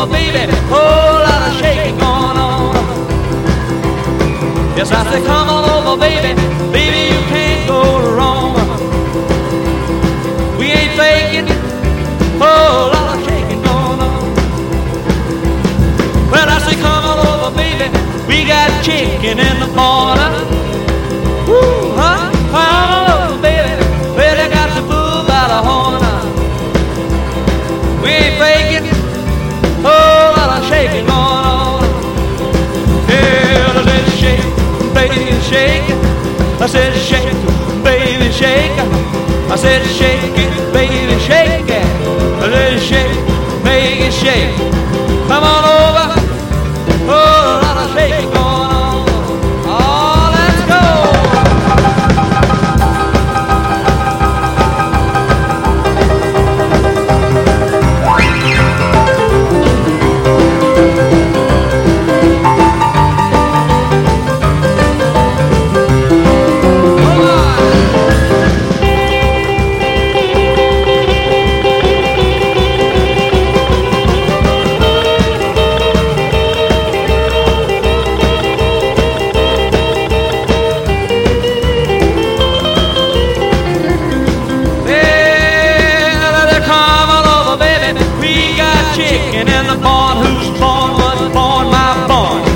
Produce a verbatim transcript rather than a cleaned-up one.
over, baby, whole lot of shaking going on. Yes, I say come on over, baby, baby, you can't go wrong. We ain't faking, whole lot of shaking going on. Well, I say come on over, baby, we got chicken in the corner. Woo, huh? Come on over, baby, well, they got the bull by the horn. We ain't faking, whole lot of shaking going on. Yeah, I said shake, baby, shake. I said shake, baby, shake. I said shake it, baby, shake it. I said shake, baby, shake.